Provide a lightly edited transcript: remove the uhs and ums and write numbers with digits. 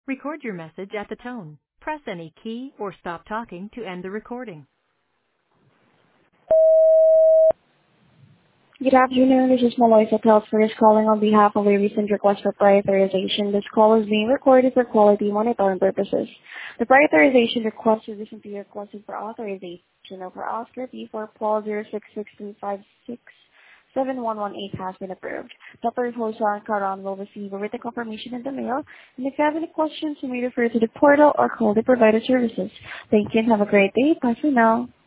Record your message at the tone. Press any key or stop talking to end the recording. Good afternoon. This is Maloy Patel for this calling on behalf of a recent request for prioritization. This call is being recorded for quality monitoring purposes. The prioritization request is simply requested for authorization of for Oscar P4 Paul 0663567118 has been approved. Dr. Hosan Karan will receive a written confirmation in the mail. And if you have any questions, you may refer to the portal or call the provider services. Thank you and have a great day. Bye for now.